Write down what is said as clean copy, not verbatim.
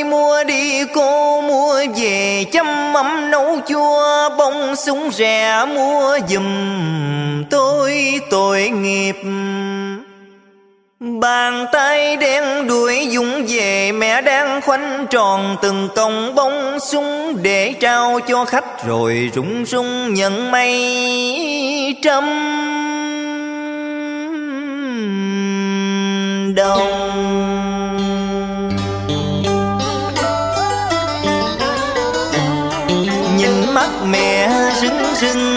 mua đi cô, mua về chăm mắm nấu chua, bông súng rẻ mua giùm tôi tội nghiệp. Bàn tay đen đuổi dũng về, mẹ đang khoanh tròn từng cọng bông súng để trao cho khách, rồi rụng rung nhận mấy trăm đồng. Nhìn mắt mẹ rưng rưng